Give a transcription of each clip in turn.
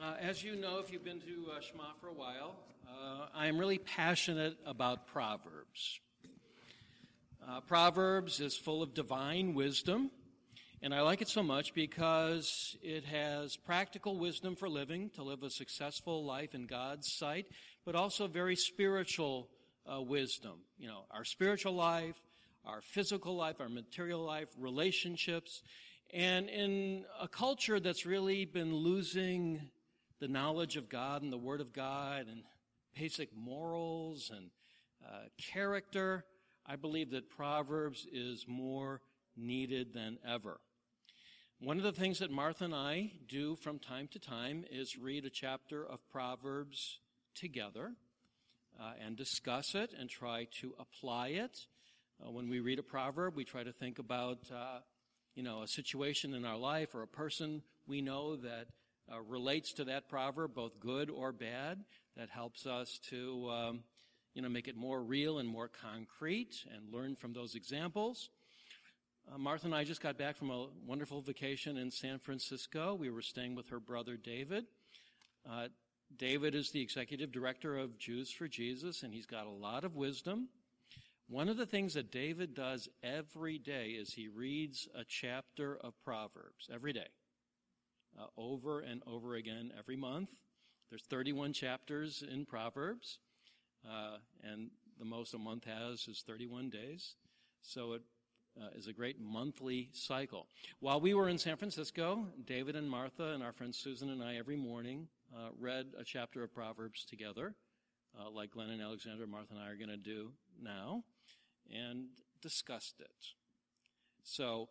As you know, if you've been to Shema for a while, I am really passionate about Proverbs. Proverbs is full of divine wisdom, and I like it so much because it has practical wisdom for living, to live a successful life in God's sight, but also very spiritual wisdom. You know, our spiritual life, our physical life, our material life, relationships. And in a culture that's really been losing the knowledge of God and the Word of God and basic morals and character, I believe that Proverbs is more needed than ever. One of the things that Martha and I do from time to time is read a chapter of Proverbs together and discuss it and try to apply it. When we read a proverb, we try to think about a situation in our life or a person we know that relates to that proverb, both good or bad. That helps us to, make it more real and more concrete and learn from those examples. Martha and I just got back from a wonderful vacation in San Francisco. We were staying with her brother David. David is the executive director of Jews for Jesus, and he's got a lot of wisdom. One of the things that David does every day is he reads a chapter of Proverbs every day, over and over again every month. There's 31 chapters in Proverbs, and the most a month has is 31 days. So it is a great monthly cycle. While we were in San Francisco, David and Martha and our friend Susan and I every morning read a chapter of Proverbs together, like Glenn and Alexandra, Martha and I are going to do now, and discussed it. So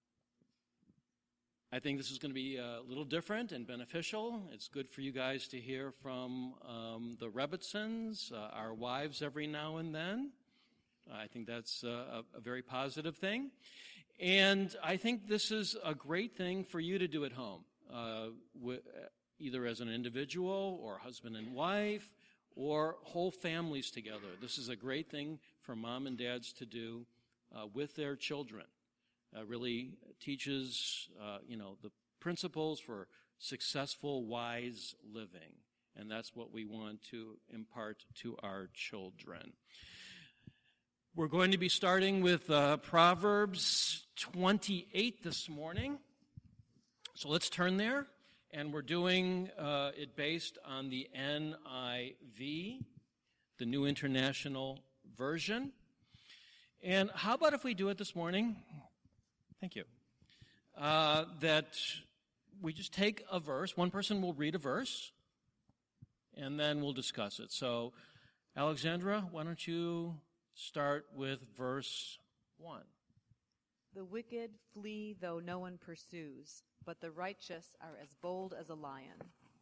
I think this is going to be a little different and beneficial. It's good for you guys to hear from the Rebbitzins, our wives every now and then. I think that's a very positive thing. And I think this is a great thing for you to do at home, either as an individual or husband and wife or whole families together. This is a great thing for mom and dads to do with their children. Really teaches, the principles for successful, wise living. And that's what we want to impart to our children. We're going to be starting with Proverbs 28 this morning. So let's turn there. And we're doing it based on the NIV, the New International Version. And how about if we do it this morning? Thank you. That we just take a verse. One person will read a verse, and then we'll discuss it. So, Alexandra, why don't you start with verse 1. The wicked flee though no one pursues, but the righteous are as bold as a lion.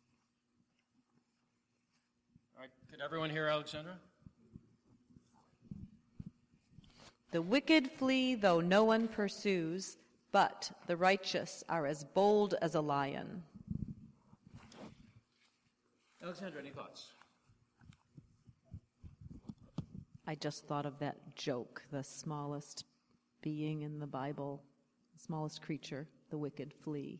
All right, could everyone hear Alexandra? The wicked flee though no one pursues, but the righteous are as bold as a lion. Alexandra, any thoughts? I just thought of that joke, the smallest being in the Bible, the smallest creature, the wicked flee.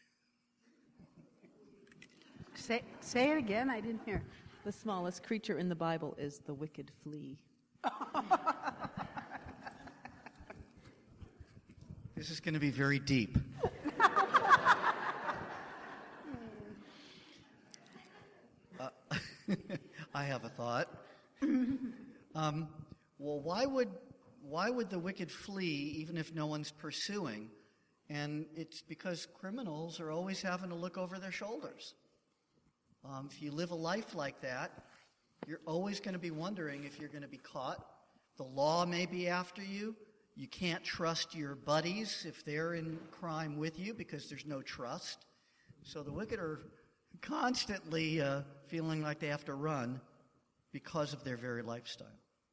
Say it again, I didn't hear. The smallest creature in the Bible is the wicked flea. This is going to be very deep. I have a thought. Well, why would the wicked flee even if no one's pursuing? And it's because criminals are always having to look over their shoulders. If you live a life like that, you're always going to be wondering if you're going to be caught. The law may be after you. You can't trust your buddies if they're in crime with you because there's no trust. So the wicked are constantly feeling like they have to run because of their very lifestyle.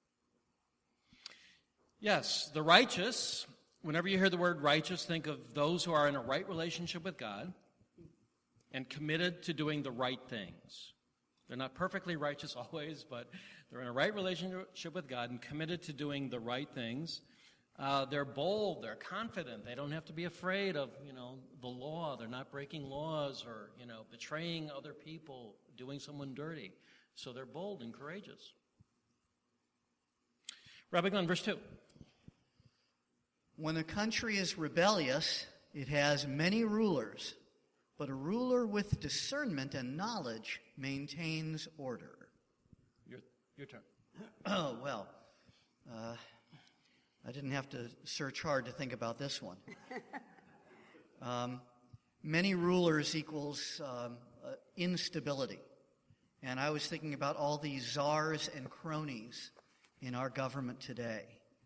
Yes, the righteous, whenever you hear the word righteous, think of those who are in a right relationship with God and committed to doing the right things. They're not perfectly righteous always, but they're in a right relationship with God and committed to doing the right things. They're bold, they're confident, they don't have to be afraid of, the law. They're not breaking laws or, betraying other people, doing someone dirty. So they're bold and courageous. Rabbi Glenn, verse 2. When a country is rebellious, it has many rulers, but a ruler with discernment and knowledge maintains order. Your turn. Oh, well, I didn't have to search hard to think about this one. Many rulers equals instability. And I was thinking about all these czars and cronies in our government today.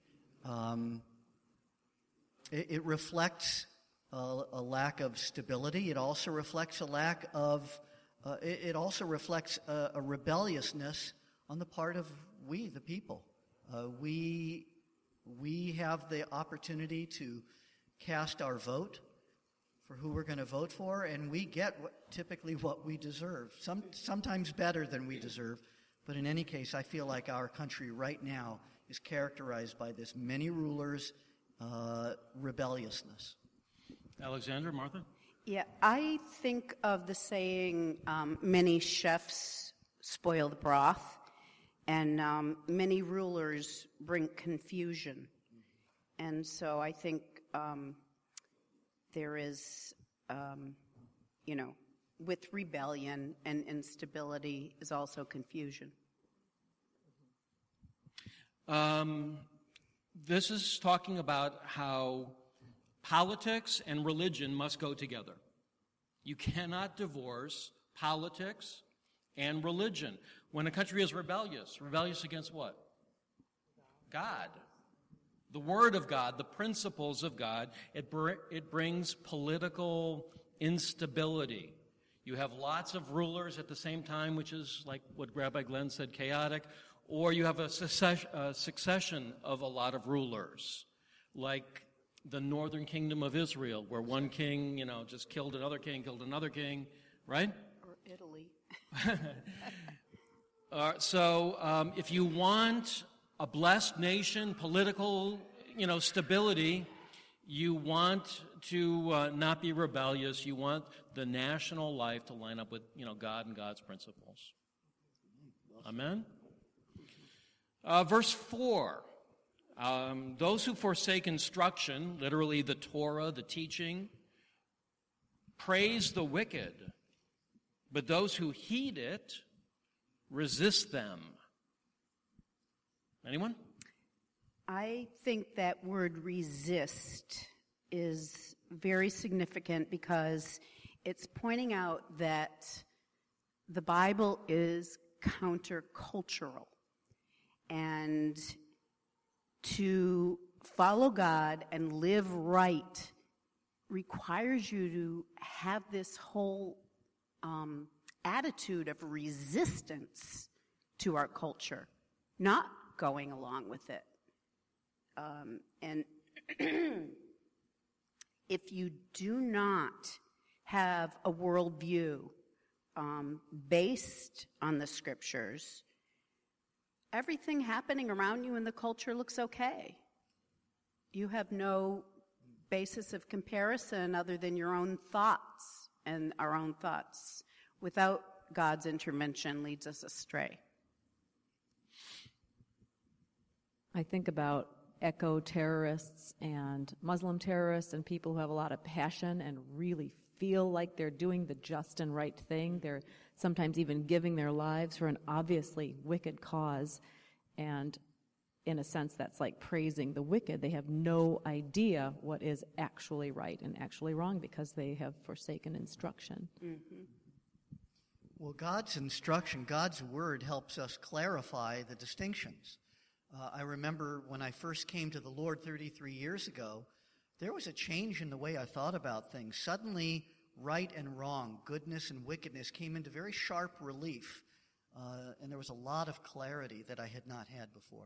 It reflects a lack of stability. It also reflects a lack of, it also reflects a rebelliousness on the part of we, the people. We have the opportunity to cast our vote for who we're going to vote for, and we get typically what we deserve, sometimes better than we deserve. But in any case, I feel like our country right now is characterized by this many rulers, rebelliousness. Alexander, Martha? Yeah, I think of the saying, many chefs spoil the broth, and many rulers bring confusion. And so I think there is, with rebellion and instability is also confusion. This is talking about how politics and religion must go together. You cannot divorce politics and religion. When a country is rebellious against what? God. The Word of God, the principles of God, it brings political instability. You have lots of rulers at the same time, which is like what Rabbi Glenn said, chaotic, or you have a succession of a lot of rulers, like the northern kingdom of Israel, where one king, just killed another king, right? Or Italy. So if you want a blessed nation, political, stability, you want to not be rebellious. You want the national life to line up with, God and God's principles. Amen? Verse 4. Those who forsake instruction, literally the Torah, the teaching, praise the wicked, but those who heed it resist them. Anyone? I think that word resist is very significant because it's pointing out that the Bible is countercultural. And to follow God and live right requires you to have this whole attitude of resistance to our culture, not going along with it. And if you do not have a worldview based on the scriptures, everything happening around you in the culture looks okay. You have no basis of comparison other than your own thoughts, and our own thoughts, without God's intervention, leads us astray. I think about eco-terrorists and Muslim terrorists and people who have a lot of passion and really feel like they're doing the just and right thing. They're sometimes even giving their lives for an obviously wicked cause. And in a sense, that's like praising the wicked. They have no idea what is actually right and actually wrong because they have forsaken instruction. Mm-hmm. Well, God's instruction, God's word helps us clarify the distinctions. I remember when I first came to the Lord 33 years ago, there was a change in the way I thought about things. Suddenly, right and wrong, goodness and wickedness came into very sharp relief, and there was a lot of clarity that I had not had before.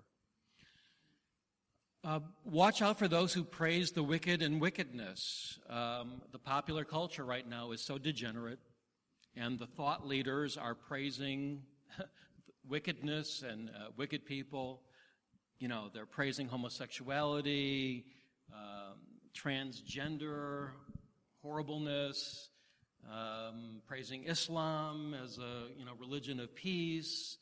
Watch out for those who praise the wicked and wickedness. The popular culture right now is so degenerate, and the thought leaders are praising wickedness and wicked people. they're praising homosexuality, transgender horribleness, praising Islam as a religion of peace.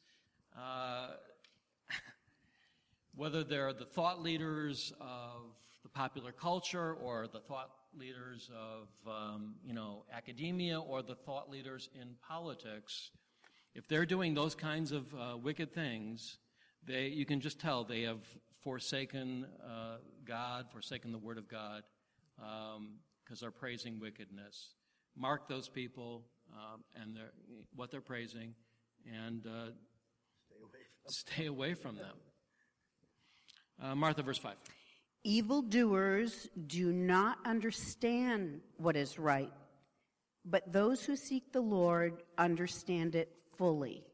Whether they're the thought leaders of the popular culture or the thought leaders of academia or the thought leaders in politics, if they're doing those kinds of wicked things, you can just tell they have forsaken God, forsaken the Word of God, because they're praising wickedness. Mark those people and what they're praising, and stay away from them. Martha, verse 5. Evildoers do not understand what is right, but those who seek the Lord understand it fully.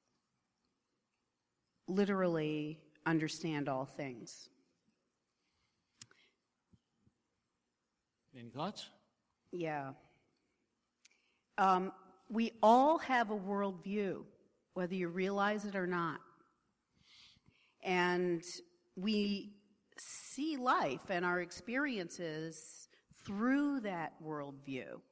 Literally, understand all things. Any thoughts? Yeah. We all have a worldview, whether you realize it or not. And we see life and our experiences through that worldview.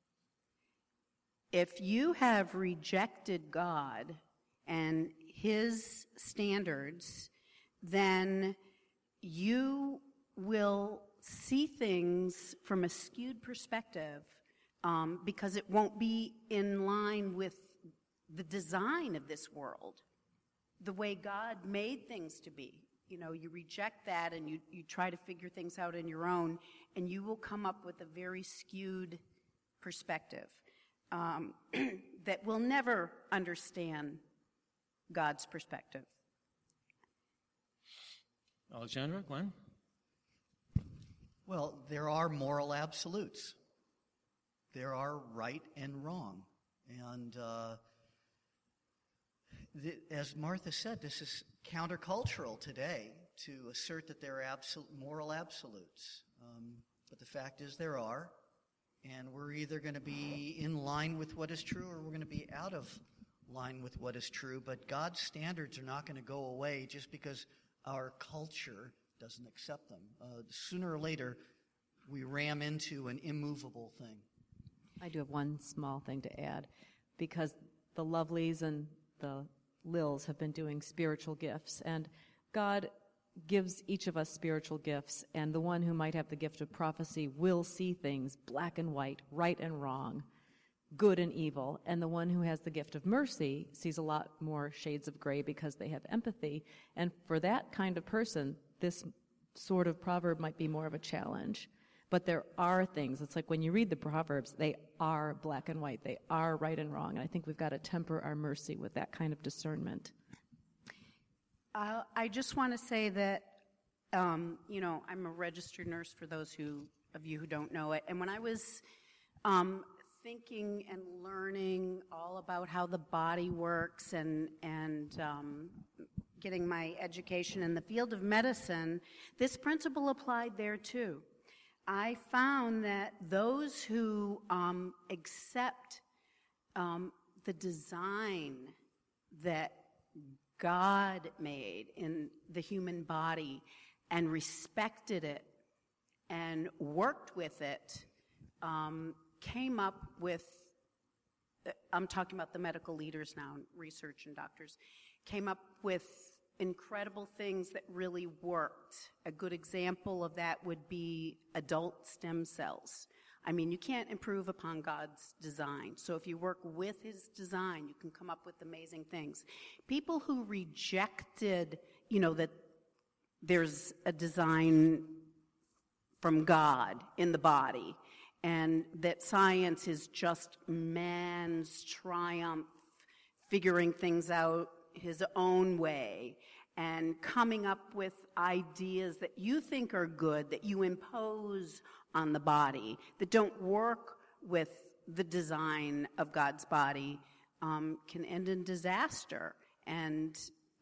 If you have rejected God and His standards, then you will see things from a skewed perspective because it won't be in line with the design of this world, the way God made things to be. You reject that and you try to figure things out on your own, and you will come up with a very skewed perspective that will never understand God's perspective. Alexandra, Glenn? Well, there are moral absolutes. There are right and wrong. And as Martha said, this is countercultural today to assert that there are moral absolutes. But the fact is there are. And we're either going to be in line with what is true or we're going to be out of line with what is true. But God's standards are not going to go away just because our culture doesn't accept them. Sooner or later, we ram into an immovable thing. I do have one small thing to add, because the Lovelies and the Lils have been doing spiritual gifts, and God gives each of us spiritual gifts, and the one who might have the gift of prophecy will see things black and white, right and wrong, good and evil, and the one who has the gift of mercy sees a lot more shades of gray because they have empathy, and for that kind of person, this sort of proverb might be more of a challenge. But there are things, it's like when you read the Proverbs, they are black and white, they are right and wrong, and I think we've got to temper our mercy with that kind of discernment. I just want to say that, I'm a registered nurse for those of you who don't know it, and when I was thinking and learning all about how the body works and getting my education in the field of medicine, this principle applied there too. I found that those who accept the design that God made in the human body and respected it and worked with it came up with, I'm talking about the medical leaders now, research and doctors, came up with incredible things that really worked. A good example of that would be adult stem cells. I mean, you can't improve upon God's design. So if you work with His design, you can come up with amazing things. People who rejected, that there's a design from God in the body and that science is just man's triumph, figuring things out his own way and coming up with ideas that you think are good, that you impose on the body, that don't work with the design of God's body, can end in disaster. And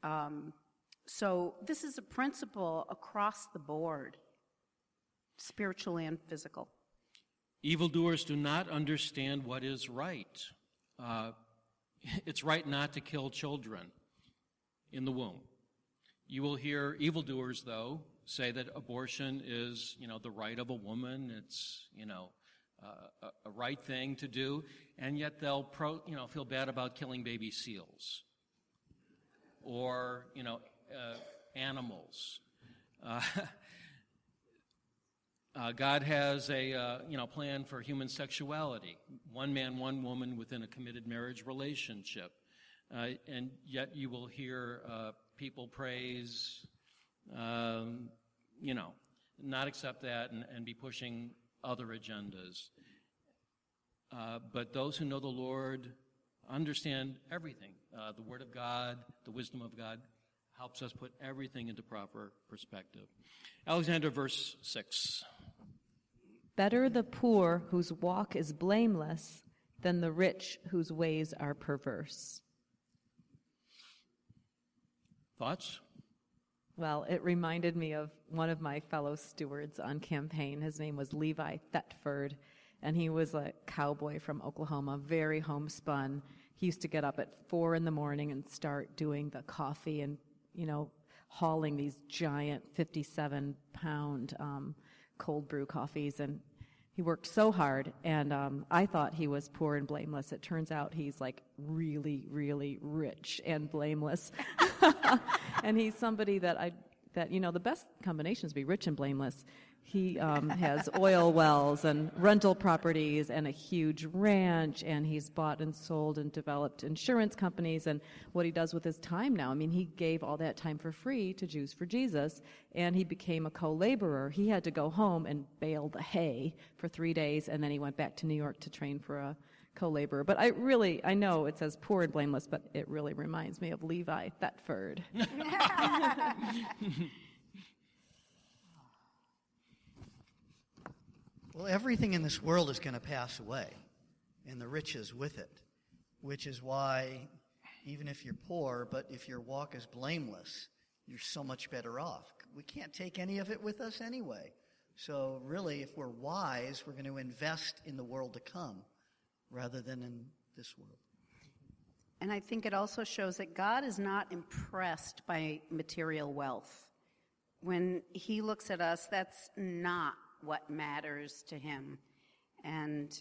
so this is a principle across the board, spiritual and physical. Evildoers do not understand what is right. It's right not to kill children in the womb. You will hear evildoers, though, say that abortion is, the right of a woman. It's, a right thing to do, and yet they'll feel bad about killing baby seals or animals. God has a plan for human sexuality. One man, one woman within a committed marriage relationship, and yet you will hear people praise, not accept that and be pushing other agendas. But those who know the Lord understand everything. The Word of God, the wisdom of God helps us put everything into proper perspective. Alexander, verse 6. Better the poor whose walk is blameless than the rich whose ways are perverse. Thoughts? Well, it reminded me of one of my fellow stewards on campaign. His name was Levi Thetford, and he was a cowboy from Oklahoma, very homespun. He used to get up at 4 a.m. and start doing the coffee and, hauling these giant 57-pound cold brew coffees, and he worked so hard, and I thought he was poor and blameless. It turns out he's really, really rich and blameless. And he's somebody that the best combination is be rich and blameless. He has oil wells and rental properties and a huge ranch, and he's bought and sold and developed insurance companies. And what he does with his time now, he gave all that time for free to Jews for Jesus, and he became a co-laborer. He had to go home and bale the hay for 3 days, and then he went back to New York to train for a co-laborer. But I know it says poor and blameless, but it really reminds me of Levi Thetford. Well, everything in this world is going to pass away, and the riches with it, which is why even if you're poor, but if your walk is blameless, you're so much better off. We can't take any of it with us anyway. So really, if we're wise, we're going to invest in the world to come rather than in this world. And I think it also shows that God is not impressed by material wealth. When he looks at us, that's not what matters to him. And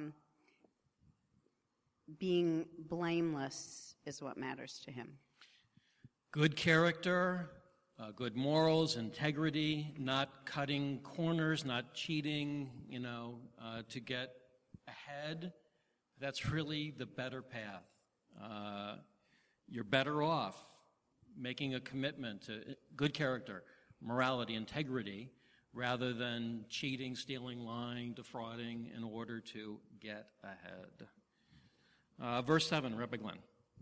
being blameless is what matters to him. Good character, good morals, integrity, not cutting corners, not cheating, to get ahead. That's really the better path. You're better off making a commitment to good character, morality, integrity, rather than cheating, stealing, lying, defrauding in order to get ahead. Verse 7, Rebbe Glenn.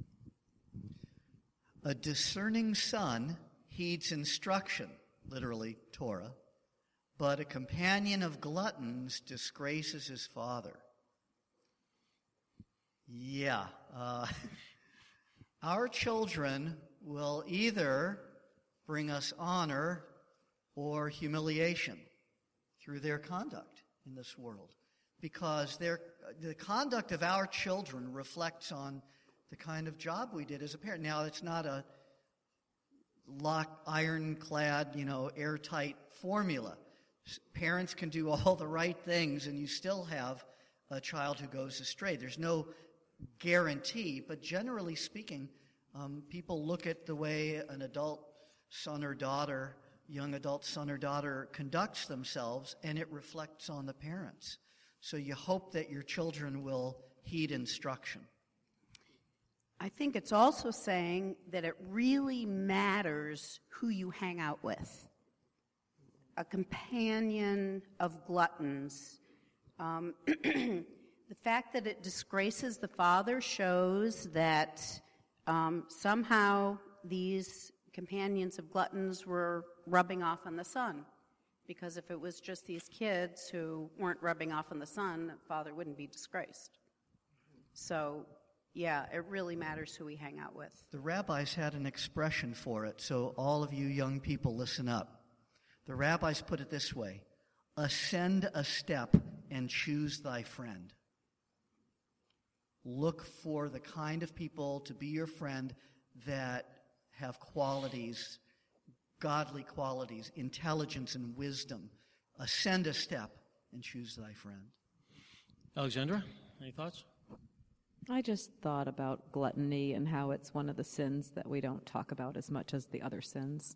A discerning son heeds instruction, literally Torah, but a companion of gluttons disgraces his father. Yeah. Our children will either bring us honor or humiliation through their conduct in this world, because the conduct of our children reflects on the kind of job we did as a parent. Now, it's not a ironclad, airtight formula. Parents can do all the right things, and you still have a child who goes astray. There's no guarantee, but generally speaking, people look at the way an adult son or daughter, young adult son or daughter conducts themselves, and it reflects on the parents. So you hope that your children will heed instruction. I think it's also saying that it really matters who you hang out with. A companion of gluttons. The fact that it disgraces the father shows that somehow these companions of gluttons were rubbing off on the son. Because if it was just these kids who weren't rubbing off on the son, the father wouldn't be disgraced. So, yeah, it really matters who we hang out with. The rabbis had an expression for it, so all of you young people listen up. The rabbis put it this way: ascend a step and choose thy friend. Look for the kind of people to be your friend that have qualities godly qualities, intelligence and wisdom. Ascend a step and choose thy friend. Alexandra, any thoughts? I just thought about gluttony and how it's one of the sins that we don't talk about as much as the other sins.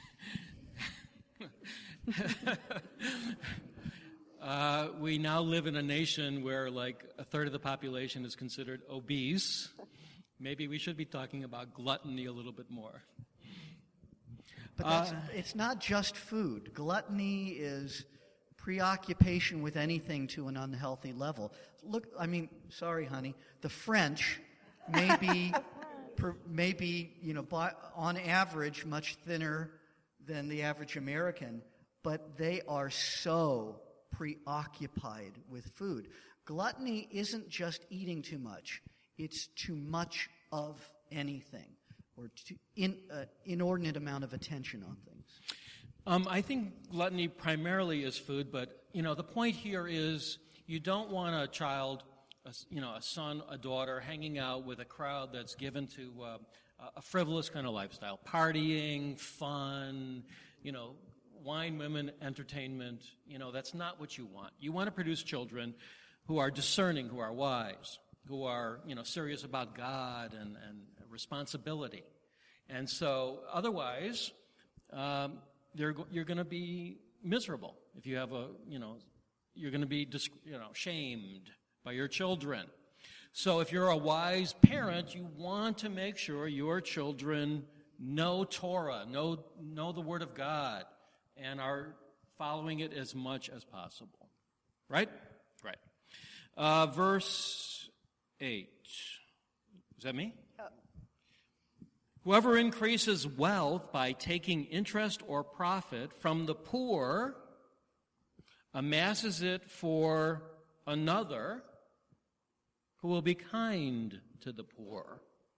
We now live in a nation where like a third of the population is considered obese. Maybe we should be talking about gluttony a little bit more. But it's not just food. Gluttony is preoccupation with anything to an unhealthy level. Look, sorry, honey, the French may be, on average, much thinner than the average American, but they are so preoccupied with food. Gluttony isn't just eating too much. It's too much of anything, or inordinate amount of attention on things. I think gluttony primarily is food, but, the point here is you don't want a child, a son, a daughter, hanging out with a crowd that's given to a frivolous kind of lifestyle. Partying, fun, wine, women, entertainment. That's not what you want. You want to produce children who are discerning, who are wise, who are, serious about God and responsibility. And so otherwise, you're going to be miserable if you have you're going to be, shamed by your children. So if you're a wise parent, you want to make sure your children know Torah, know the Word of God, and are following it as much as possible. Right? Right. Verse 8. Is that me? Whoever increases wealth by taking interest or profit from the poor amasses it for another who will be kind to the poor.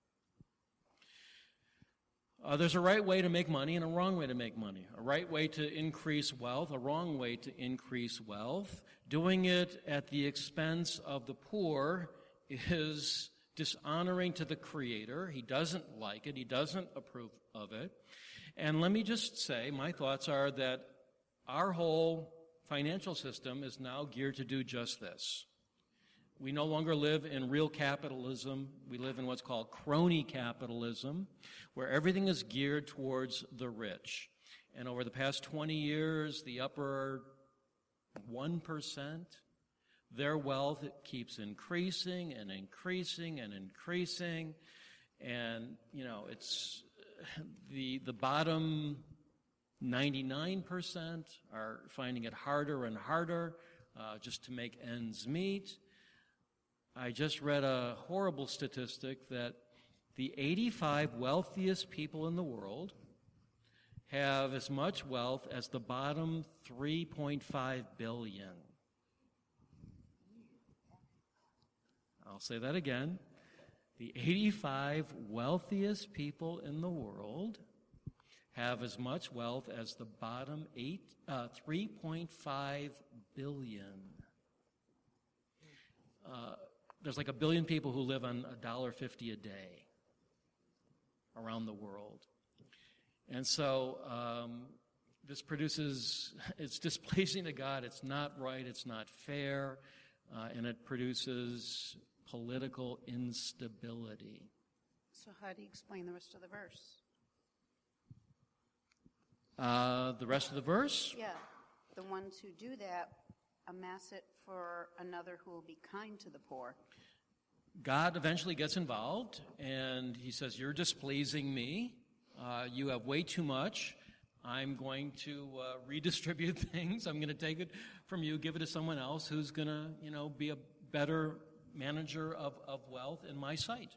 There's a right way to make money and a wrong way to make money. A right way to increase wealth, a wrong way to increase wealth. Doing it at the expense of the poor is dishonoring to the Creator. He doesn't like it. He doesn't approve of it. And let me just say, my thoughts are that our whole financial system is now geared to do just this. We no longer live in real capitalism. We live in what's called crony capitalism, where everything is geared towards the rich. And over the past 20 years, the upper 1%, their wealth keeps increasing and increasing and increasing. And, it's the bottom 99% are finding it harder and harder just to make ends meet. I just read a horrible statistic that the 85 wealthiest people in the world have as much wealth as the bottom 3.5 billion. I'll say that again. The 85 wealthiest people in the world have as much wealth as the bottom 3.5 billion. There's like 1 billion people who live on $1.50 a day around the world. And so this it's displeasing to God, it's not right, it's not fair, and it produces political instability. So how do you explain the rest of the verse? The rest of the verse? Yeah, the ones who do that amass it for another who will be kind to the poor. God eventually gets involved, and he says, you're displeasing me. You have way too much. I'm going to redistribute things. I'm going to take it from you, give it to someone else who's going to, be a better manager of wealth in my sight.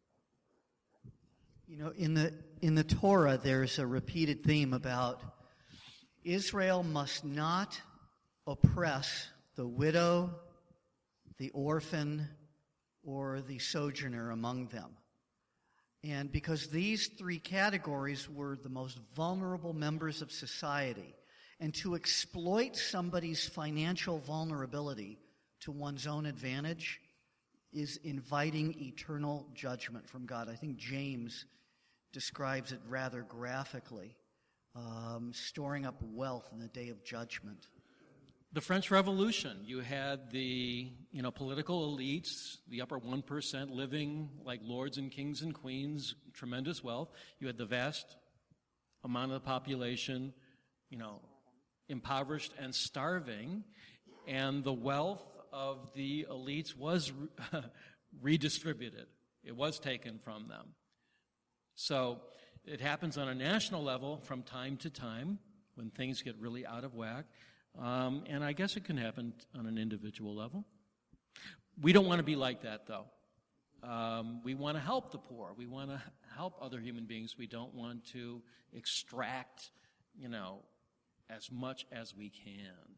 In the Torah, there's a repeated theme about Israel must not oppress the widow, the orphan, or the sojourner among them. And because these three categories were the most vulnerable members of society, and to exploit somebody's financial vulnerability to one's own advantage is inviting eternal judgment from God. I think James describes it rather graphically. storing up wealth in the day of judgment. The French Revolution, you had the political elites, the upper 1% living like lords and kings and queens, tremendous wealth. You had the vast amount of the population, impoverished and starving, and the wealth of the elites was redistributed. It was taken from them. So it happens on a national level from time to time when things get really out of whack. And I guess it can happen on an individual level. We don't want to be like that, though. We want to help the poor. We want to help other human beings. We don't want to extract, as much as we can.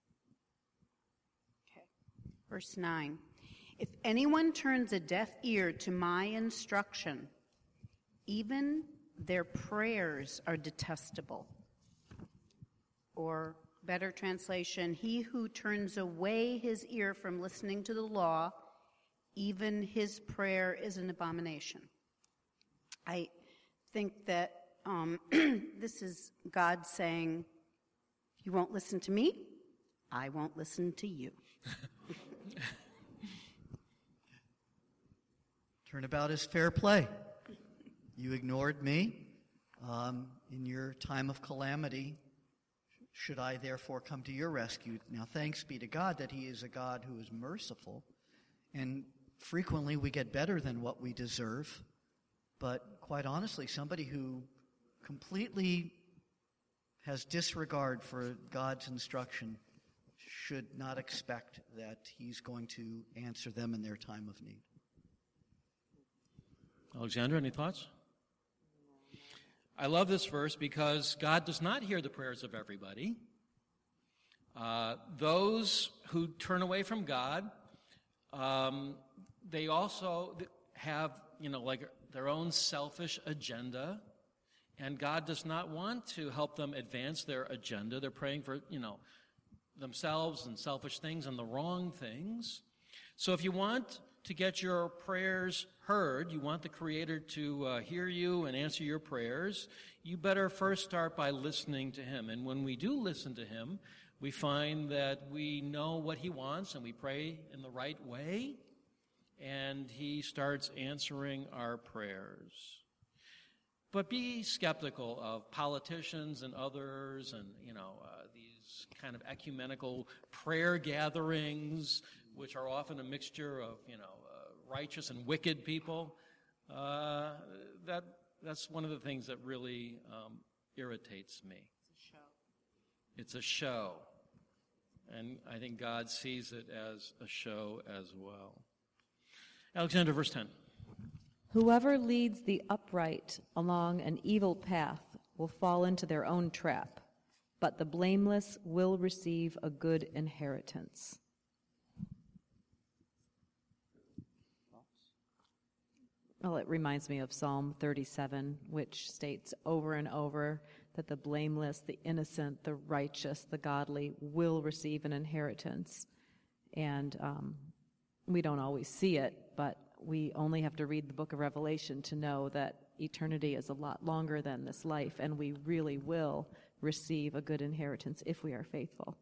Okay. Verse 9. If anyone turns a deaf ear to my instruction, even their prayers are detestable. Or, better translation, he who turns away his ear from listening to the law, even his prayer is an abomination. I think that this is God saying, you won't listen to me, I won't listen to you. Turnabout is fair play. You ignored me in your time of calamity. Should I therefore come to your rescue? Now, thanks be to God that he is a God who is merciful. And frequently we get better than what we deserve. But quite honestly, somebody who completely has disregard for God's instruction should not expect that he's going to answer them in their time of need. Alexandra, any thoughts? I love this verse because God does not hear the prayers of everybody. Those who turn away from God, they also have, like their own selfish agenda, and God does not want to help them advance their agenda. They're praying for, themselves and selfish things and the wrong things. So if you want to get your prayers heard, you want the Creator to hear you and answer your prayers, you better first start by listening to him. And when we do listen to him, we find that we know what he wants and we pray in the right way, and he starts answering our prayers. But be skeptical of politicians and others and, these kind of ecumenical prayer gatherings, which are often a mixture of, righteous and wicked people. That's one of the things that really irritates me. It's a show. And I think God sees it as a show as well. Alexander, verse 10. Whoever leads the upright along an evil path will fall into their own trap, but the blameless will receive a good inheritance. Well, it reminds me of Psalm 37, which states over and over that the blameless, the innocent, the righteous, the godly will receive an inheritance. And we don't always see it, but we only have to read the book of Revelation to know that eternity is a lot longer than this life, and we really will receive a good inheritance if we are faithful.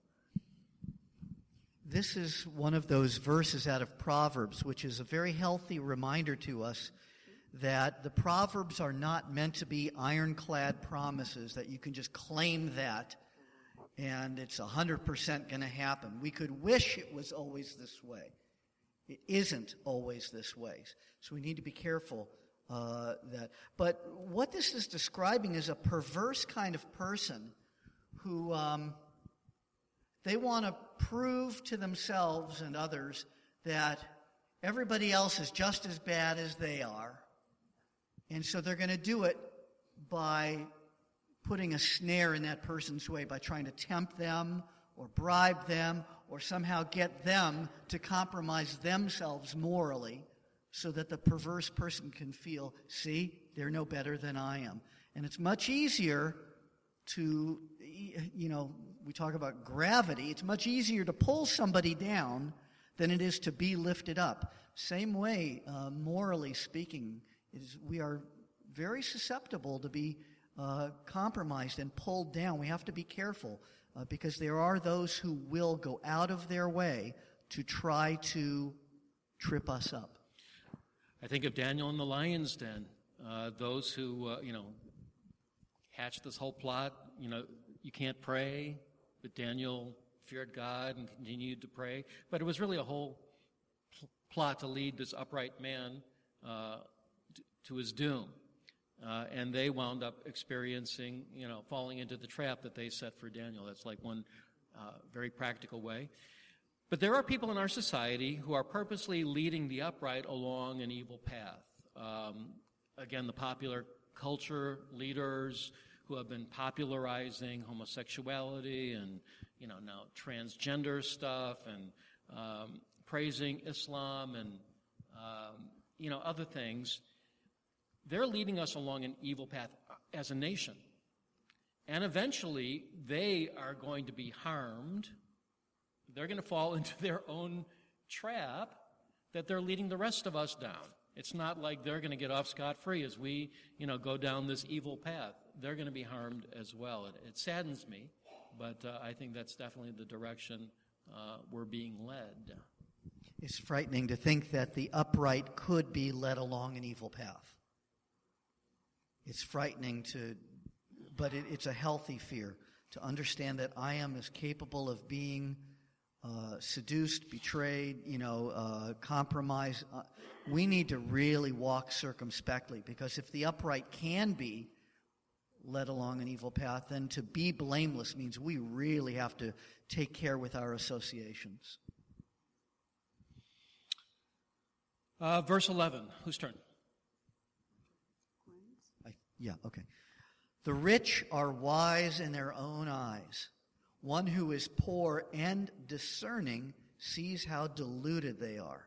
This is one of those verses out of Proverbs, which is a very healthy reminder to us that the Proverbs are not meant to be ironclad promises that you can just claim that and it's 100% going to happen. We could wish it was always this way. It isn't always this way. So we need to be careful that. But what this is describing is a perverse kind of person who they want to prove to themselves and others that everybody else is just as bad as they are. And so they're going to do it by putting a snare in that person's way, by trying to tempt them or bribe them or somehow get them to compromise themselves morally so that the perverse person can feel, see, they're no better than I am. And it's much easier to, we talk about gravity, it's much easier to pull somebody down than it is to be lifted up. Same way, morally speaking, we are very susceptible to be compromised and pulled down. We have to be careful because there are those who will go out of their way to try to trip us up. I think of Daniel in the lion's den. Those who, hatched this whole plot. You can't pray, but Daniel feared God and continued to pray. But it was really a whole plot to lead this upright man to his doom. And they wound up experiencing, falling into the trap that they set for Daniel. That's like one very practical way. But there are people in our society who are purposely leading the upright along an evil path. Again, the popular culture leaders who have been popularizing homosexuality and, now transgender stuff and praising Islam and, other things. They're leading us along an evil path as a nation. And eventually, they are going to be harmed. They're going to fall into their own trap that they're leading the rest of us down. It's not like they're going to get off scot-free as we, go down this evil path. They're going to be harmed as well. It saddens me, but I think that's definitely the direction we're being led. It's frightening to think that the upright could be led along an evil path. It's frightening but it's a healthy fear to understand that I am as capable of being seduced, betrayed, compromised. We need to really walk circumspectly, because if the upright can be led along an evil path, then to be blameless means we really have to take care with our associations. Verse 11, whose turn? Okay. The rich are wise in their own eyes. One who is poor and discerning sees how deluded they are.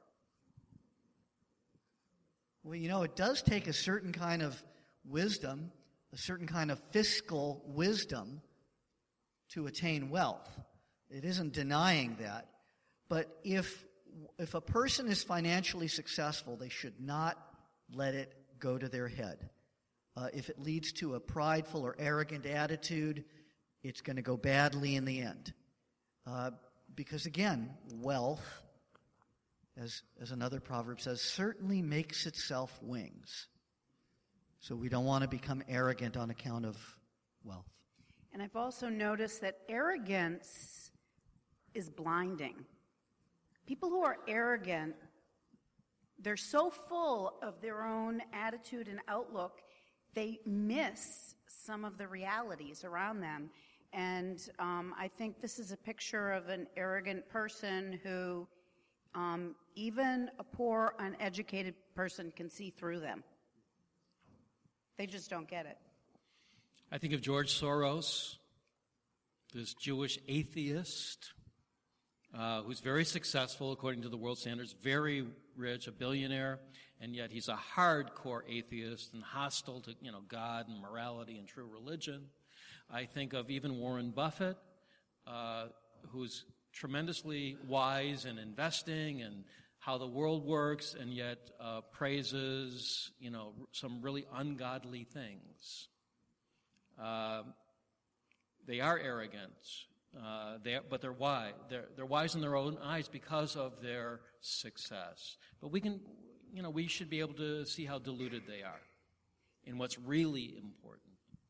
Well, it does take a certain kind of wisdom, a certain kind of fiscal wisdom to attain wealth. It isn't denying that. But if a person is financially successful, they should not let it go to their head. If it leads to a prideful or arrogant attitude, it's going to go badly in the end. Because again, wealth, as another proverb says, certainly makes itself wings. So we don't want to become arrogant on account of wealth. And I've also noticed that arrogance is blinding. People who are arrogant, they're so full of their own attitude and outlook, they miss some of the realities around them. And I think this is a picture of an arrogant person who even a poor, uneducated person can see through them. They just don't get it. I think of George Soros, this Jewish atheist who's very successful according to the world standards, very rich, a billionaire, and yet he's a hardcore atheist and hostile to, God and morality and true religion. I think of even Warren Buffett, who's tremendously wise in investing and how the world works, and yet praises, some really ungodly things. They are arrogant, but they're wise. They're wise in their own eyes because of their success. But we should be able to see how deluded they are in what's really important.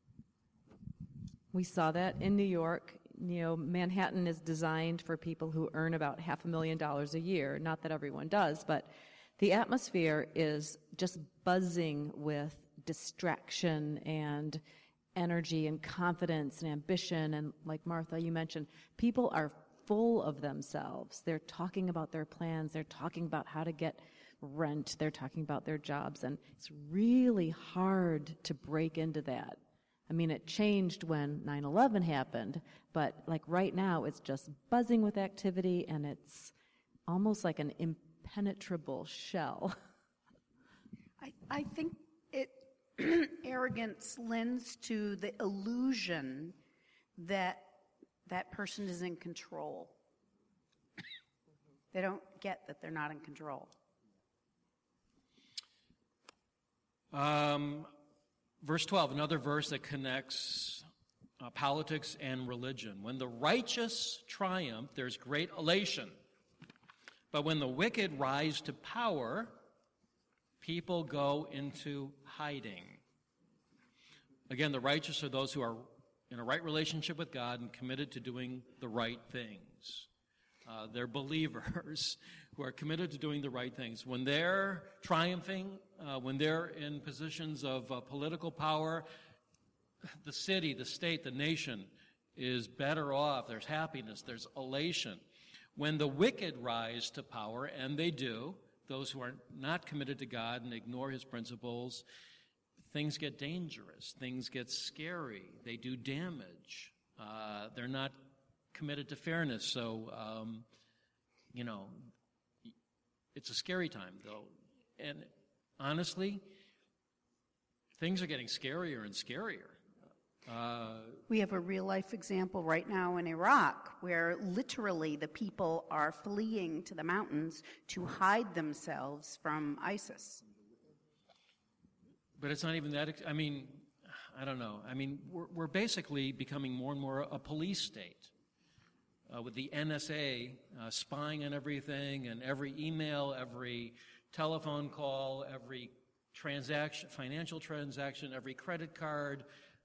We saw that in New York. Manhattan is designed for people who earn about $500,000 a year. Not that everyone does, but the atmosphere is just buzzing with distraction and energy and confidence and ambition. And like Martha, you mentioned, people are full of themselves. They're talking about their plans. They're talking about how to get rent. They're talking about their jobs. And it's really hard to break into that. I mean, it changed when 9/11 happened, but like right now, it's just buzzing with activity, and it's almost like an impenetrable shell. I think arrogance lends to the illusion that that person is in control. They don't get that they're not in control. Verse 12, another verse that connects politics and religion. When the righteous triumph, there's great elation. But when the wicked rise to power, people go into hiding. Again, the righteous are those who are in a right relationship with God and committed to doing the right things. They're believers who are committed to doing the right things. When they're triumphing, when they're in positions of political power, the city, the state, the nation is better off. There's happiness, there's elation. When the wicked rise to power, and they do, those who are not committed to God and ignore his principles, things get dangerous, things get scary, they do damage. They're not committed to fairness, so, it's a scary time, though. And honestly, things are getting scarier and scarier. We have a real-life example right now in Iraq where literally the people are fleeing to the mountains to hide themselves from ISIS. But it's not even that, I don't know. We're basically becoming more and more a police state with the NSA spying on everything, and every email, every telephone call, every transaction, financial transaction, every credit card,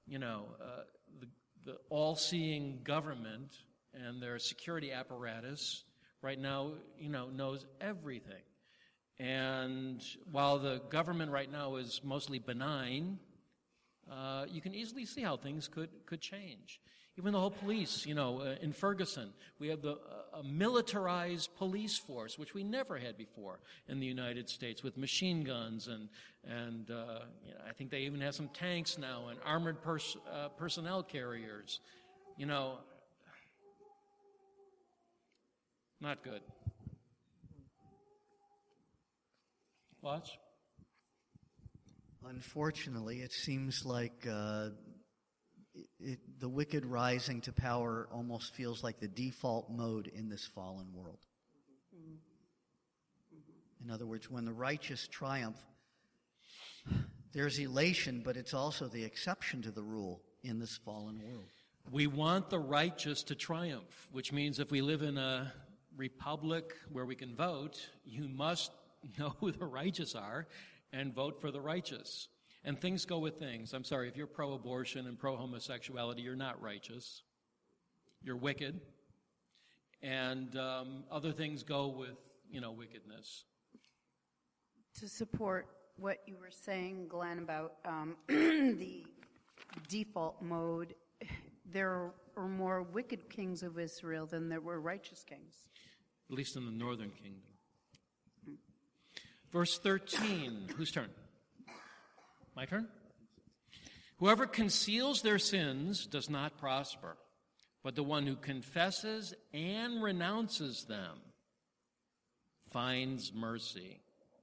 the all-seeing government and their security apparatus right now, knows everything. And while the government right now is mostly benign, you can easily see how things could change. Even the whole police, in Ferguson, we have a militarized police force, which we never had before in the United States, with machine guns and I think they even have some tanks now and armored personnel carriers. Not good. Watch. Unfortunately, it seems like the wicked rising to power almost feels like the default mode in this fallen world. In other words, when the righteous triumph, there's elation, but it's also the exception to the rule in this fallen world. We want the righteous to triumph, which means if we live in a republic where we can vote, you must know who the righteous are and vote for the righteous. And things go with things. I'm sorry, if you're pro-abortion and pro-homosexuality, you're not righteous. You're wicked. And other things go with, wickedness. To support what you were saying, Glenn, about the default mode, there are more wicked kings of Israel than there were righteous kings. At least in the northern kingdom. Verse 13, whose turn? My turn? Whoever conceals their sins does not prosper, but the one who confesses and renounces them finds mercy.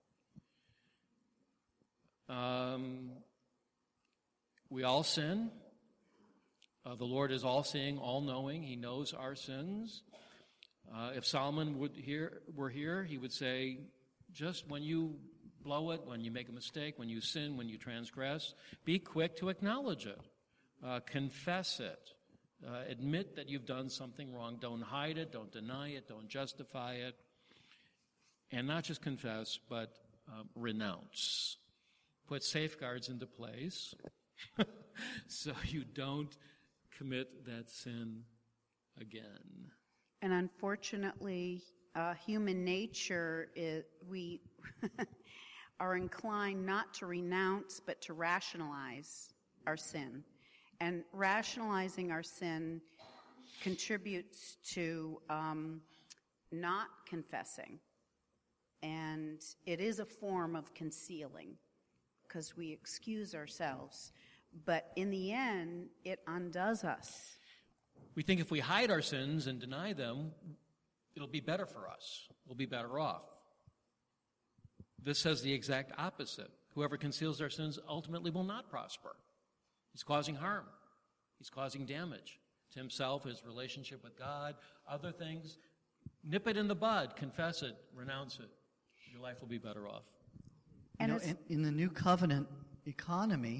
We all sin. The Lord is all-seeing, all-knowing. He knows our sins. If Solomon were here, he would say, just when you blow it, when you make a mistake, when you sin, when you transgress, be quick to acknowledge it. Confess it. Admit that you've done something wrong. Don't hide it. Don't deny it. Don't justify it. And not just confess, but renounce. Put safeguards into place so you don't commit that sin again. And unfortunately, human nature, we are inclined not to renounce, but to rationalize our sin. And rationalizing our sin contributes to not confessing. And it is a form of concealing, because we excuse ourselves. But in the end, it undoes us. We think if we hide our sins and deny them, it'll be better for us. We'll be better off. This says the exact opposite. Whoever conceals their sins ultimately will not prosper. He's causing harm. He's causing damage to himself, his relationship with God, other things. Nip it in the bud. Confess it. Renounce it. Your life will be better off. In the New Covenant economy,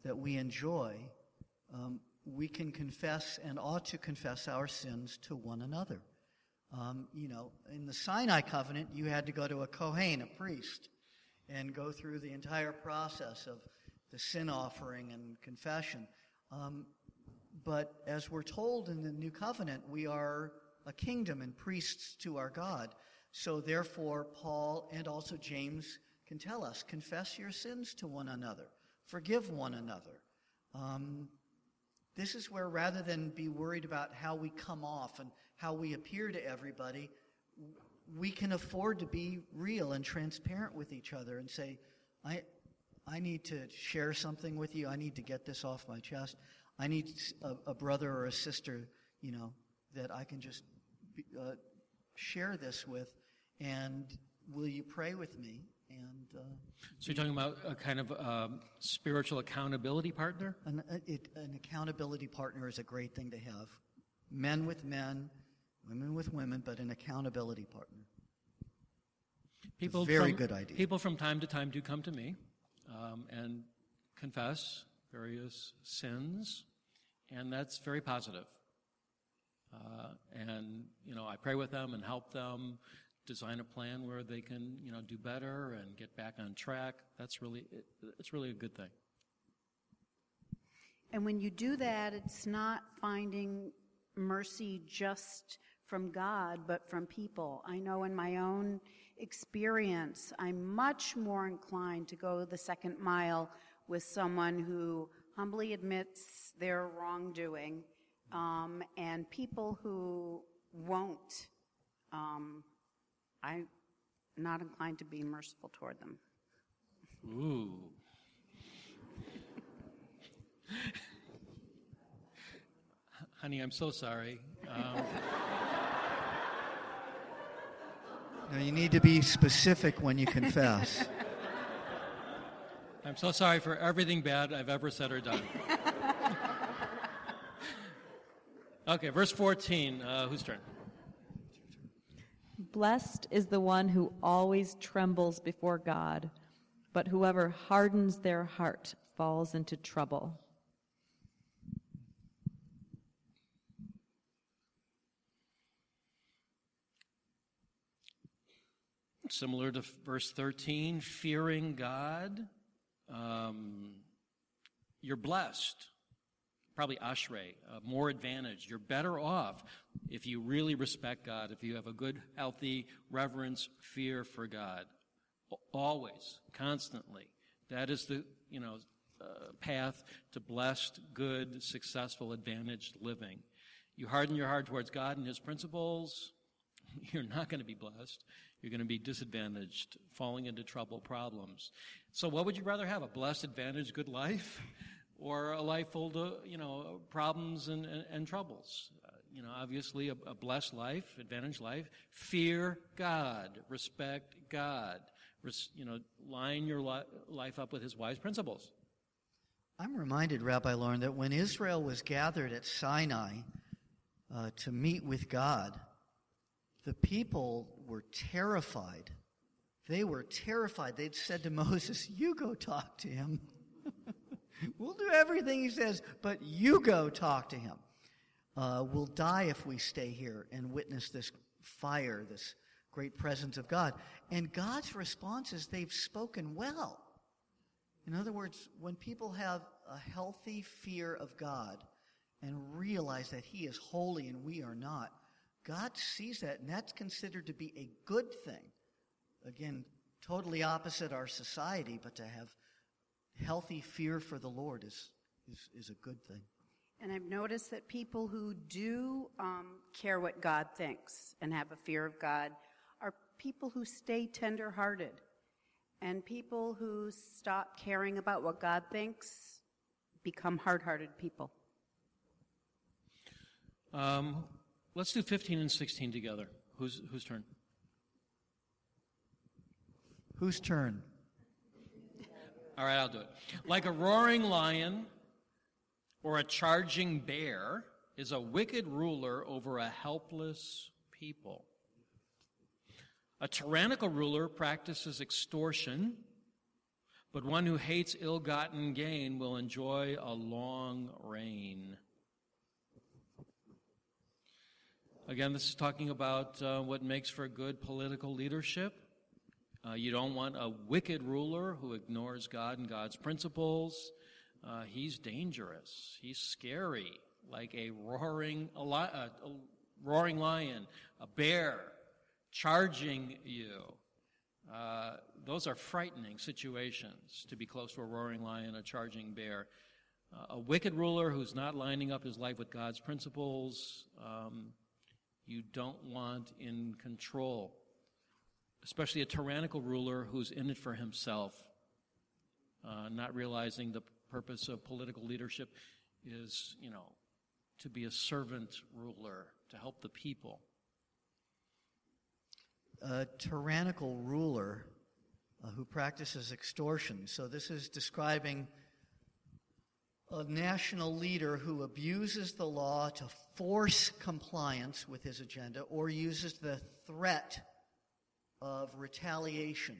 that we enjoy, we can confess and ought to confess our sins to one another. In the Sinai covenant, you had to go to a Kohen, a priest, and go through the entire process of the sin offering and confession. But as we're told in the new covenant, we are a kingdom and priests to our God. So therefore, Paul and also James can tell us, confess your sins to one another. Forgive one another. This is where, rather than be worried about how we come off and how we appear to everybody, we can afford to be real and transparent with each other and say, I need to share something with you. I need to get this off my chest. I need a brother or a sister, that I can just share this with. And will you pray with me? And so you're talking about a kind of spiritual accountability partner? An accountability partner is a great thing to have. Men with men, women with women, but an accountability partner. Very good idea. People from time to time do come to me and confess various sins, and that's very positive. And I pray with them and help them design a plan where they can, do better and get back on track. It's really a good thing. And when you do that, it's not finding mercy just from God, but from people. I know in my own experience, I'm much more inclined to go the second mile with someone who humbly admits their wrongdoing, and people who won't. I'm not inclined to be merciful toward them. Ooh. Honey, I'm so sorry. No, you need to be specific when you confess. I'm so sorry for everything bad I've ever said or done. Okay, verse 14. Whose turn? Blessed is the one who always trembles before God, but whoever hardens their heart falls into trouble. Similar to verse 13, fearing God, you're blessed. Probably ashrei, more advantage. You're better off if you really respect God, if you have a good, healthy reverence, fear for God. Always, constantly. That is the, path to blessed, good, successful, advantaged living. You harden your heart towards God and His principles, you're not going to be blessed. You're going to be disadvantaged, falling into trouble, problems. So what would you rather have, a blessed, advantaged, good life, or a life full of, problems and troubles? Obviously a blessed life, advantaged life. Fear God, respect God, line your life up with His wise principles. I'm reminded, Rabbi Lauren, that when Israel was gathered at Sinai to meet with God, the people were terrified. They were terrified. They'd said to Moses, "You go talk to him. We'll do everything he says, but you go talk to him. We'll die if we stay here and witness this fire, this great presence of God." And God's response is, they've spoken well. In other words, when people have a healthy fear of God and realize that He is holy and we are not, God sees that, and that's considered to be a good thing. Again, totally opposite our society, but to have healthy fear for the Lord is a good thing. And I've noticed that people who do care what God thinks and have a fear of God are people who stay tender-hearted. And people who stop caring about what God thinks become hard-hearted people. Let's do 15 and 16 together. Whose turn? Whose turn? All right, I'll do it. Like a roaring lion or a charging bear is a wicked ruler over a helpless people. A tyrannical ruler practices extortion, But one who hates ill-gotten gain will enjoy a long reign. Again, this is talking about what makes for good political leadership. You don't want a wicked ruler who ignores God and God's principles. He's dangerous. He's scary, like a roaring lion, a bear charging you. Those are frightening situations, to be close to a roaring lion, a charging bear. A wicked ruler who's not lining up his life with God's principles, you don't want in control. Especially a tyrannical ruler who's in it for himself, not realizing the purpose of political leadership is, to be a servant ruler, to help the people. A tyrannical ruler who practices extortion. So this is describing a national leader who abuses the law to force compliance with his agenda or uses the threat of retaliation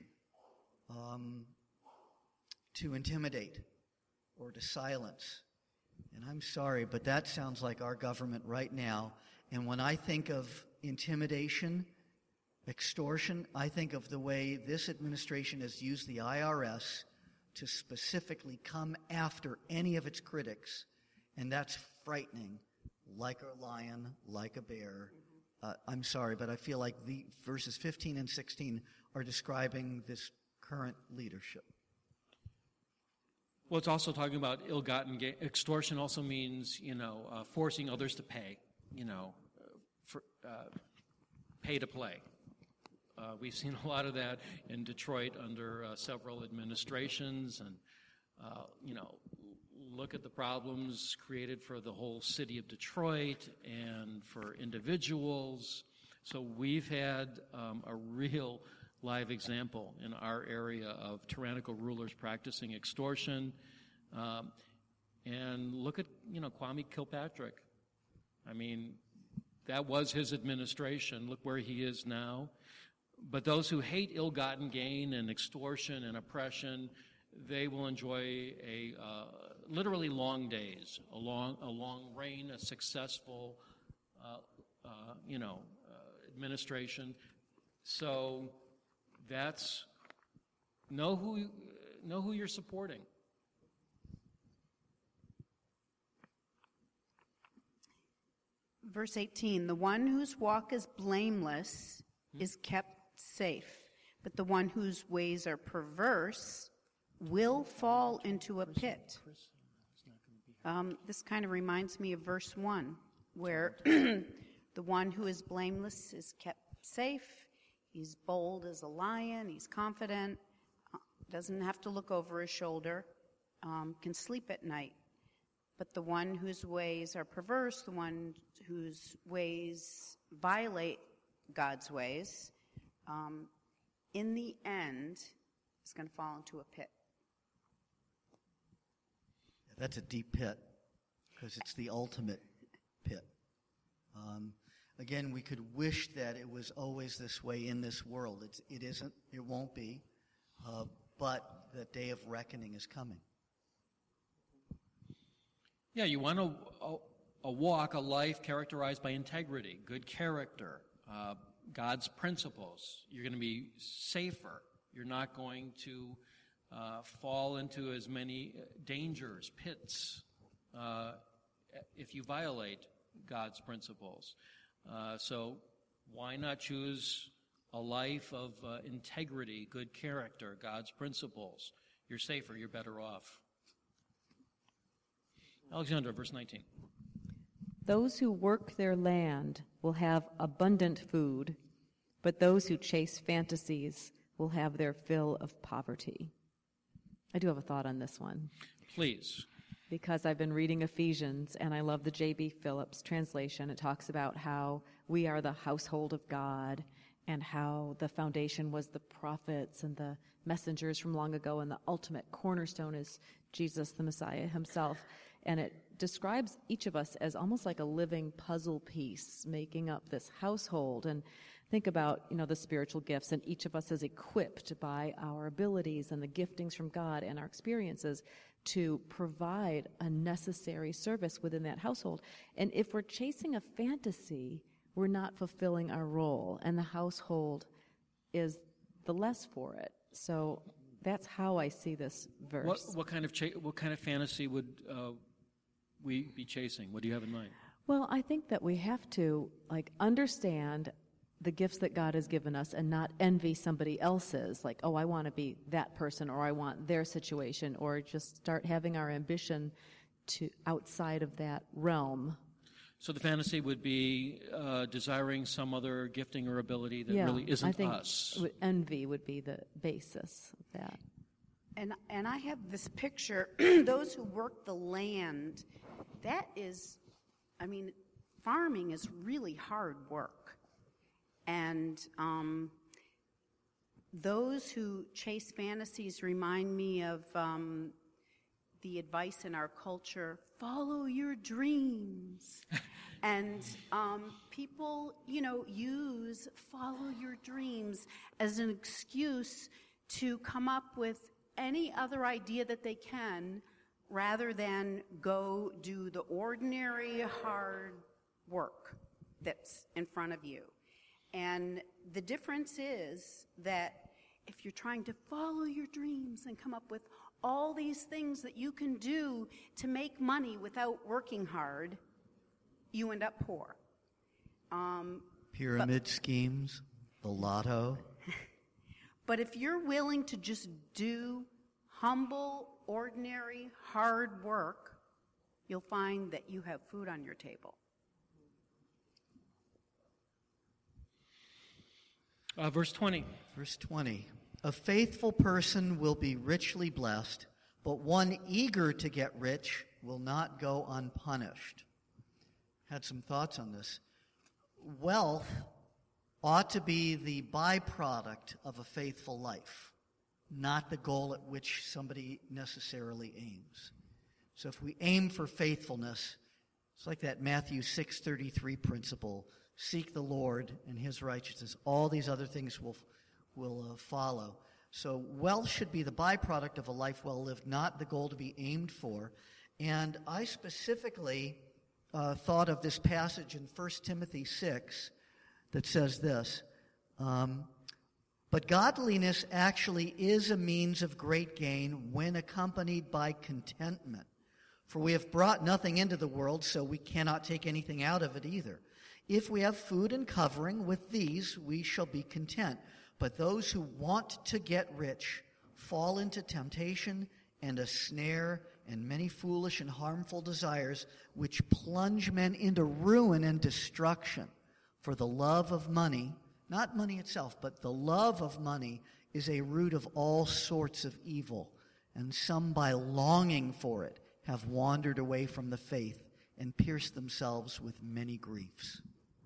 to intimidate or to silence. And I'm sorry, but that sounds like our government right now. And when I think of intimidation, extortion, I think of the way this administration has used the IRS to specifically come after any of its critics, and that's frightening, like a lion, like a bear. I'm sorry, but I feel like the verses 15 and 16 are describing this current leadership. Well, it's also talking about ill-gotten gain. Extortion also means, forcing others to pay, pay to play. We've seen a lot of that in Detroit under several administrations, and, look at the problems created for the whole city of Detroit and for individuals. So we've had a real live example in our area of tyrannical rulers practicing extortion. And look at, Kwame Kilpatrick. I mean, that was his administration. Look where he is now. But those who hate ill-gotten gain and extortion and oppression, they will enjoy literally long days, a long reign, a successful, administration. So that's know who you're supporting. Verse 18, the one whose walk is blameless is kept safe, but the one whose ways are perverse will fall into a pit. This kind of reminds me of verse 1, where the one who is blameless is kept safe. He's bold as a lion. He's confident. Doesn't have to look over his shoulder. Can sleep at night. But the one whose ways are perverse, the one whose ways violate God's ways, in the end, is going to fall into a pit. That's a deep pit, because it's the ultimate pit. Again, we could wish that it was always this way in this world. It isn't. It won't be. But the day of reckoning is coming. Yeah, you want a life characterized by integrity, good character, God's principles. You're going to be safer. You're not going to fall into as many dangers, pits, if you violate God's principles. So why not choose a life of integrity, good character, God's principles? You're safer, you're better off. Alexandra, verse 19. Those who work their land will have abundant food, but those who chase fantasies will have their fill of poverty. I do have a thought on this one. Please. Because I've been reading Ephesians, and I love the J.B. Phillips translation. It talks about how we are the household of God, and how the foundation was the prophets and the messengers from long ago, and the ultimate cornerstone is Jesus, the Messiah himself. And it describes each of us as almost like a living puzzle piece making up this household. And think about, the spiritual gifts, and each of us is equipped by our abilities and the giftings from God and our experiences to provide a necessary service within that household. And if we're chasing a fantasy, we're not fulfilling our role, and the household is the less for it. So that's how I see this verse. What kind of fantasy would we be chasing? What do you have in mind? Well, I think that we have to understand the gifts that God has given us and not envy somebody else's, like, oh, I want to be that person, or I want their situation, or just start having our ambition to outside of that realm. So the fantasy would be desiring some other gifting or ability that really isn't I think us. Envy would be the basis of that. And I have this picture, those who work the land, that is, farming is really hard work. And those who chase fantasies remind me of the advice in our culture, follow your dreams. And people, use follow your dreams as an excuse to come up with any other idea that they can rather than go do the ordinary hard work that's in front of you. And the difference is that if you're trying to follow your dreams and come up with all these things that you can do to make money without working hard, you end up poor. Pyramid schemes, the lotto. But if you're willing to just do humble, ordinary, hard work, you'll find that you have food on your table. Verse 20. Verse 20. A faithful person will be richly blessed, but one eager to get rich will not go unpunished. Had some thoughts on this. Wealth ought to be the byproduct of a faithful life, not the goal at which somebody necessarily aims. So if we aim for faithfulness, it's like that Matthew 6:33 principle. Seek the Lord and his righteousness. All these other things will follow. So wealth should be the byproduct of a life well lived, not the goal to be aimed for. And I specifically thought of this passage in 1 Timothy 6 that says this, but godliness actually is a means of great gain when accompanied by contentment. For we have brought nothing into the world, so we cannot take anything out of it either. If we have food and covering, with these we shall be content. But those who want to get rich fall into temptation and a snare and many foolish and harmful desires, which plunge men into ruin and destruction. For the love of money, not money itself, but the love of money is a root of all sorts of evil. And some, by longing for it, have wandered away from the faith and pierced themselves with many griefs.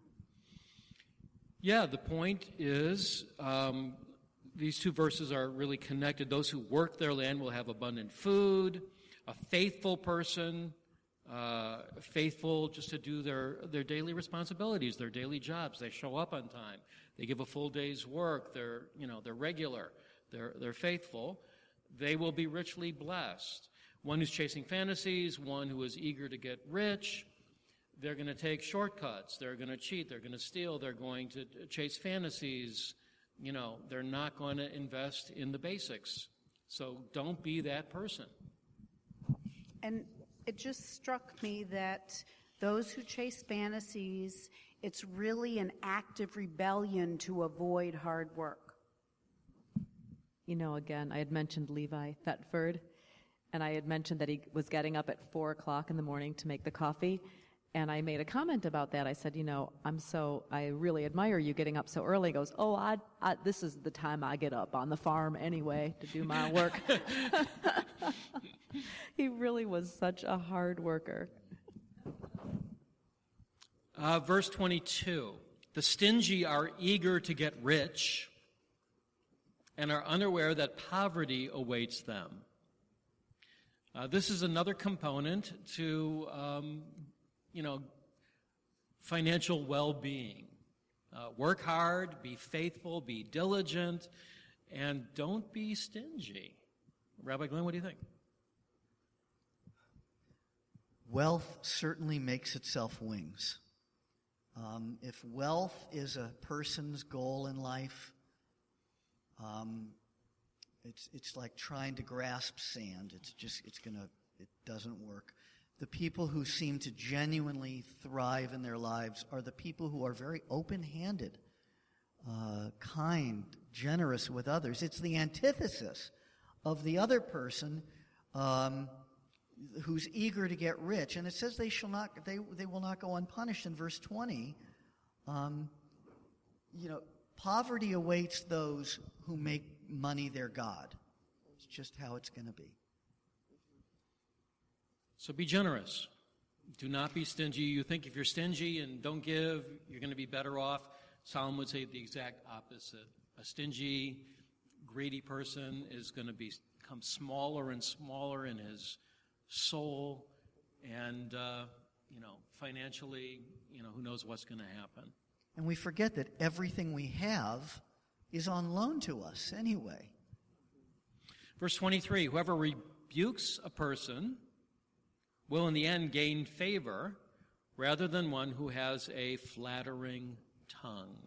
Yeah, the point is these two verses are really connected. Those who work their land will have abundant food. A faithful person, faithful just to do their daily responsibilities, their daily jobs. They show up on time. They give a full day's work. They're regular. They're faithful. They will be richly blessed. One who's chasing fantasies, one who is eager to get rich, they're going to take shortcuts. They're going to cheat. They're going to steal. They're going to chase fantasies. They're not going to invest in the basics. So don't be that person. And it just struck me that those who chase fantasies, it's really an active rebellion to avoid hard work. Again, I had mentioned Levi Thetford, and I had mentioned that he was getting up at 4 o'clock in the morning to make the coffee. And I made a comment about that. I said, I really admire you getting up so early. He goes, this is the time I get up on the farm anyway to do my work. He really was such a hard worker. Verse 22, the stingy are eager to get rich and are unaware that poverty awaits them. This is another component to financial well-being. Work hard, be faithful, be diligent, and don't be stingy. Rabbi Glenn, what do you think? Wealth certainly makes itself wings. If wealth is a person's goal in life, it's like trying to grasp sand. It doesn't work. The people who seem to genuinely thrive in their lives are the people who are very open-handed, kind, generous with others. It's the antithesis of the other person who's eager to get rich. And it says they will not go unpunished in verse 20. Poverty awaits those who make money their god. It's just how it's going to be. So be generous. Do not be stingy. You think if you're stingy and don't give, you're going to be better off. Solomon would say the exact opposite. A stingy, greedy person is going to become smaller and smaller in his soul, and financially, who knows what's going to happen. And we forget that everything we have is on loan to us anyway. Verse 23, whoever rebukes a person will in the end gain favor rather than one who has a flattering tongue.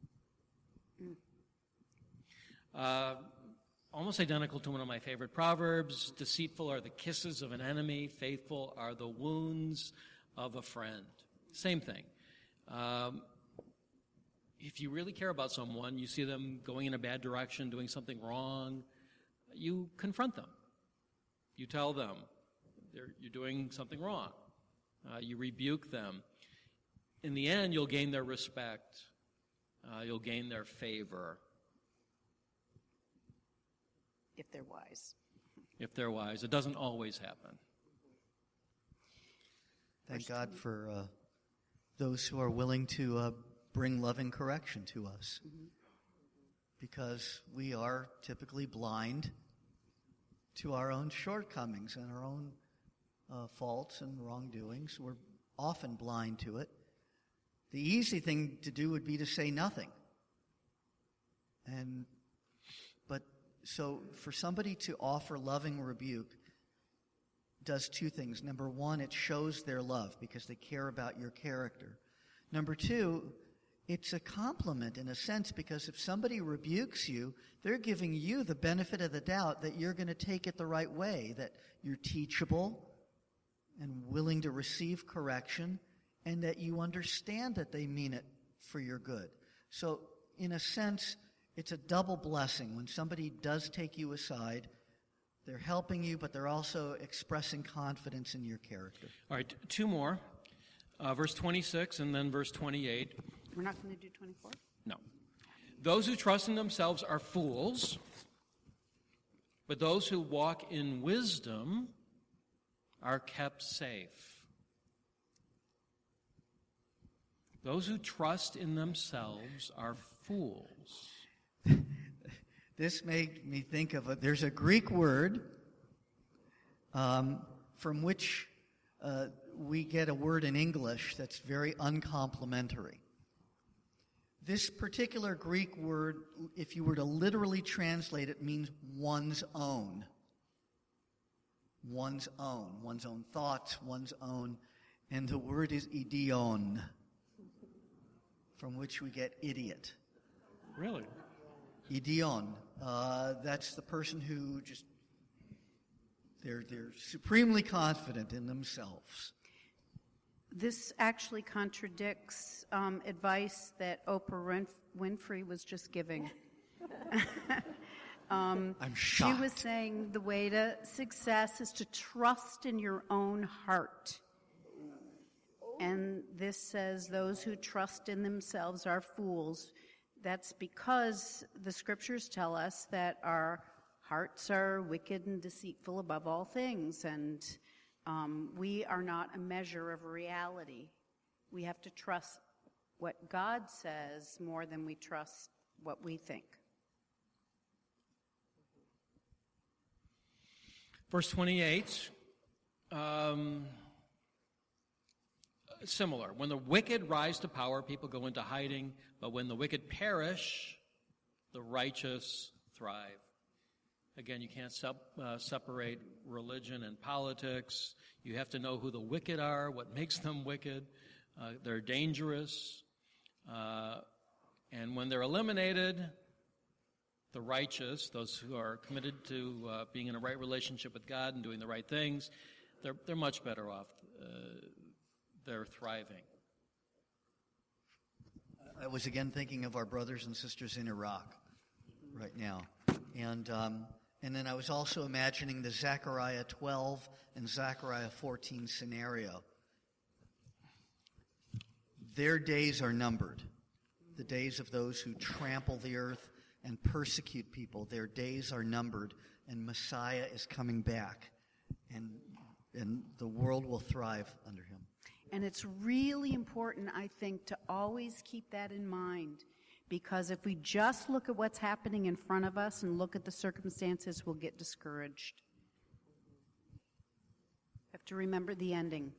Almost identical to one of my favorite proverbs. Deceitful are the kisses of an enemy. Faithful are the wounds of a friend. Same thing. If you really care about someone, you see them going in a bad direction, doing something wrong, you confront them. You tell them you're doing something wrong. You rebuke them. In the end, you'll gain their respect. You'll gain their favor. If they're wise. If they're wise. It doesn't always happen. Thank God for those who are willing to bring loving correction to us. Mm-hmm. Because we are typically blind to our own shortcomings and our own faults and wrongdoings. We're often blind to it. The easy thing to do would be to say nothing. So for somebody to offer loving rebuke does two things. Number one, it shows their love because they care about your character. Number two, it's a compliment in a sense because if somebody rebukes you, they're giving you the benefit of the doubt that you're going to take it the right way, that you're teachable and willing to receive correction, and that you understand that they mean it for your good. So in a sense, it's a double blessing. When somebody does take you aside, they're helping you, but they're also expressing confidence in your character. All right, two more. Verse 26 and then verse 28. We're not going to do 24? No. Those who trust in themselves are fools, but those who walk in wisdom are kept safe. Those who trust in themselves are fools. This made me think of there's a Greek word from which we get a word in English that's very uncomplimentary. This particular Greek word, if you were to literally translate it, means one's own. One's own thoughts, one's own. And the word is idion, from which we get idiot. Really? Idion. That's the person who just, they're supremely confident in themselves. This actually contradicts advice that Oprah Winfrey was just giving. I'm shocked. She was saying the way to success is to trust in your own heart. And this says those who trust in themselves are fools. That's because the scriptures tell us that our hearts are wicked and deceitful above all things, and we are not a measure of reality. We have to trust what God says more than we trust what we think. Verse 28, similar. When the wicked rise to power, people go into hiding, but when the wicked perish, the righteous thrive. Again, you can't separate religion and politics. You have to know who the wicked are, what makes them wicked. They're dangerous. And when they're eliminated, the righteous, those who are committed to being in a right relationship with God and doing the right things, they're much better off. They're thriving. I was again thinking of our brothers and sisters in Iraq right now. And then I was also imagining the Zechariah 12 and Zechariah 14 scenario. Their days are numbered. The days of those who trample the earth and persecute people, their days are numbered, and Messiah is coming back, and the world will thrive under him. And it's really important, I think, to always keep that in mind, because if we just look at what's happening in front of us and look at the circumstances, we'll get discouraged. We have to remember the ending.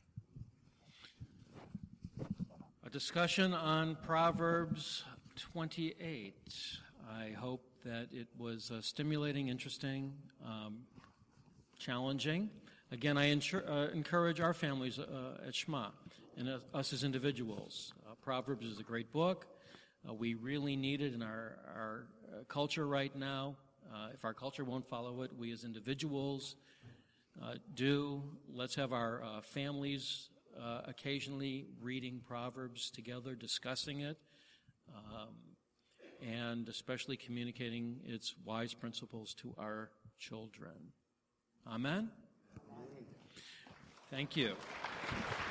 A discussion on Proverbs 28. I hope that it was stimulating, interesting, challenging. Again, I encourage our families at Shema and us as individuals. Proverbs is a great book. We really need it in our culture right now. If our culture won't follow it, we as individuals do. Let's have our families occasionally reading Proverbs together, discussing it, and especially communicating its wise principles to our children. Amen? Thank you.